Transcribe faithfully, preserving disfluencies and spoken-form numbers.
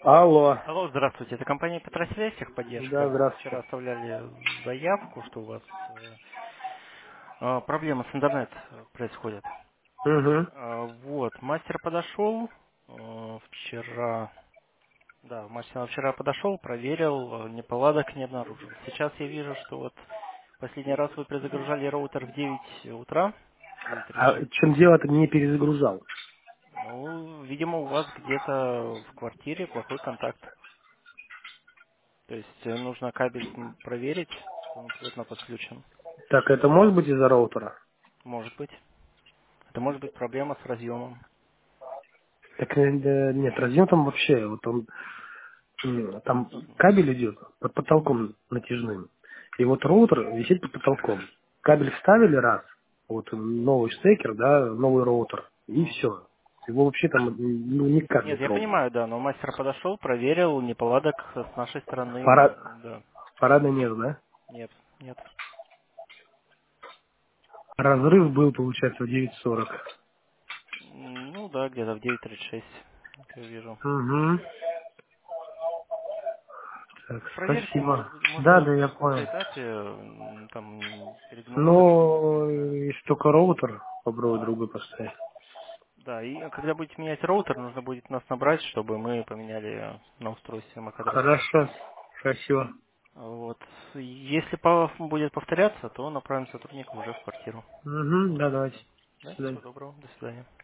Алло. Алло, здравствуйте. Это компания Петросвязь, Да, техподдержка. Вчера здравствуйте. оставляли заявку, что у вас э, э, проблемы с интернет происходят. Угу. Э, вот, мастер подошел э, вчера. Да, мастер вчера подошел, проверил, э, неполадок не обнаружил. Сейчас я вижу, что вот последний раз вы перезагружали роутер в девять утра, девять тридцать А в шесть. чем дело-то не перезагружал? Ну, видимо, у вас где-то в квартире плохой контакт. То есть э, нужно кабель м, проверить, что он плотно подключен. Так, это может быть из-за роутера? Может быть. Это может быть проблема с разъемом. Так, э, э, нет, разъем там вообще, вот он, м, там кабель идет под потолком натяжным. И вот роутер висит под потолком. Кабель вставили раз, вот новый стекер, да, новый роутер, и Мгм. все. Его вообще там ну, никак не Нет, я трогать. понимаю, да, но мастер подошел, проверил, неполадок с нашей стороны, Парад, да. парада нет, да? Нет, нет. Разрыв был, получается, в девять сорок. М, Ну да, где-то в девять тридцать шесть, я вижу. Угу. Так, Проверьте, спасибо. может быть, может Да, быть, да, на я каком-то понял. этапе м, там перегнулось, Ну, не знаю. если только роутер, попробую другой поставить. Да, и когда будете менять роутер, нужно будет нас набрать, чтобы мы поменяли на устройстве эм эй эй-адрес. Хорошо, спасибо. Вот. Если по- будет повторяться, то направим сотрудника уже в квартиру. Угу, да, давайте. Да, До свидания. всего доброго, до свидания.